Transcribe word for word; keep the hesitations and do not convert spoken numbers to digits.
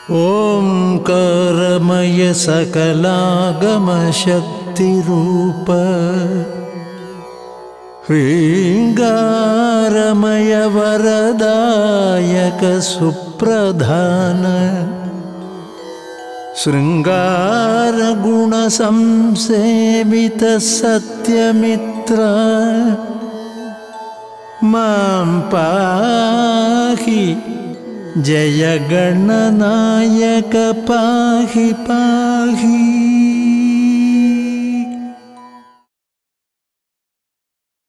ओंकारमय सकलागमशक्तिरूप ह्रीङ्गारमय वरदायक सुप्रधान शृङ्गारगुणसंसेवित सत्यमित्र मां पाहि जय गणनायक पाहि पाहि।